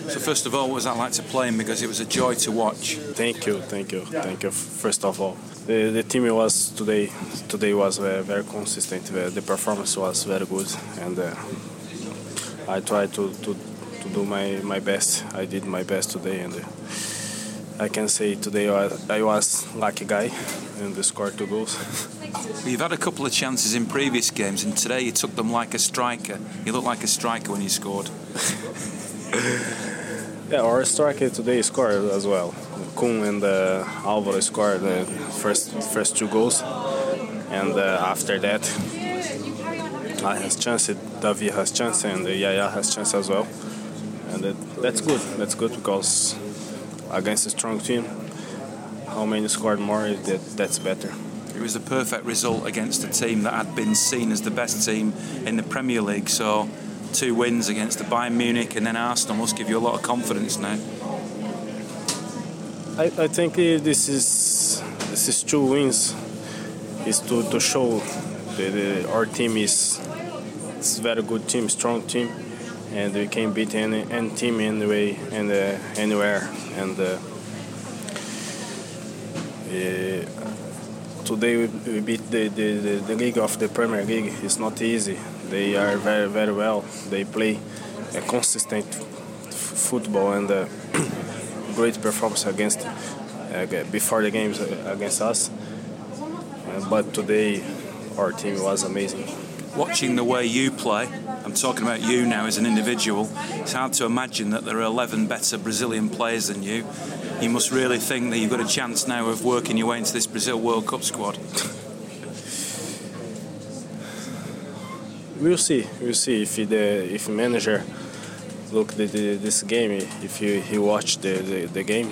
So first of all, what was that like to play him? Because it was a joy to watch. Thank you. First of all, the team was today was very consistent. The performance was very good, and I tried to do my best. I did my best today, and I can say today I was lucky guy and scored 2 goals. You've had a couple of chances in previous games, and today you took them like a striker. You looked like a striker when you scored. Yeah, our striker today scored as well. Kuhn and Álvaro scored the first 2 goals, and after that, I has chance. Davi has chance, and Yaya has chance as well. And that's good. That's good because against a strong team, how many scored more? That's better. It was a perfect result against a team that had been seen as the best team in the Premier League. So 2 wins against the Bayern Munich and then Arsenal must give you a lot of confidence now. I think this is 2 wins. Is to show our team is very good team, strong team, and we can beat any team anyway and anywhere. And today we beat the league of the Premier League. It's not easy. They are very, very well. They play a consistent football and great performance against before the games against us. But today our team was amazing. Watching the way you play, I'm talking about you now as an individual, it's hard to imagine that there are 11 better Brazilian players than you. You must really think that you've got a chance now of working your way into this Brazil World Cup squad. We'll see if manager look this game, if he watch the game,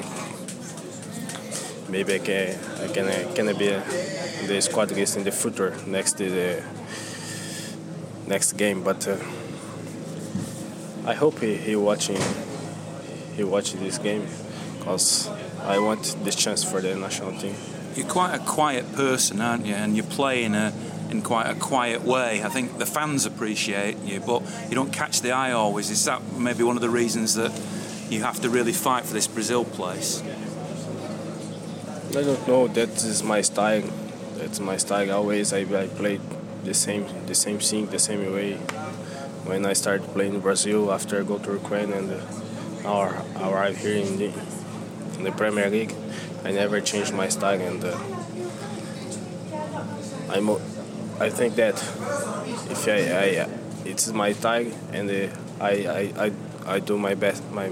maybe I can be the squad list in the future next game. But I hope he watch this game because I want this chance for the national team. You're quite a quiet person, aren't you? And you play in quite a quiet way. I think the fans appreciate you, but you don't catch the eye always. Is that maybe one of the reasons that you have to really fight for this Brazil place? I don't know. That is my style. That's my style. Always I play the same thing, the same way. When I started playing in Brazil, after I go to Ukraine and now I arrive here in the Premier League, I never changed my style, and I think that if it's my style, and I do my best, my